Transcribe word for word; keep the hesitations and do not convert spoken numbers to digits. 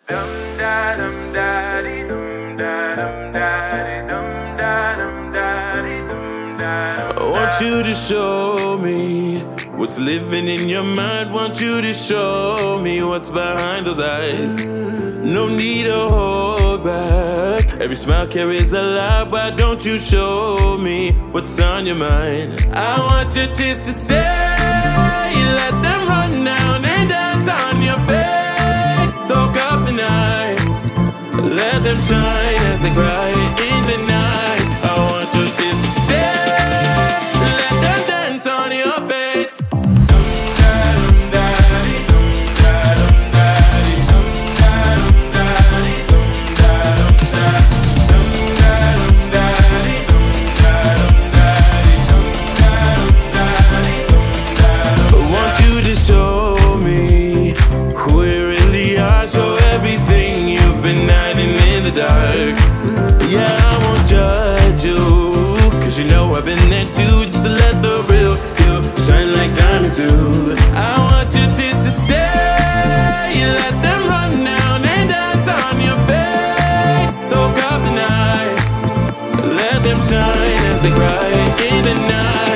Dum da dum da dee dum da dum da dee dum da dum da dee dum da. I want you to show me what's living in your mind. Want you to show me what's behind those eyes. No need to hold back. Every smile carries a lot. Why don't you show me what's on your mind? I want your tears to stay. Let them run down and dance on your face. Soak up the night. Let them shine as they cry in the night. I want your tears to stay. Let them dance on your face. Dark. Yeah, I won't judge you, cause you know I've been there too. Just to let the real you shine like diamonds do. I want your tears to stay. Let them run down and dance on your face. Soak up the night. Let them shine as they cry in the night.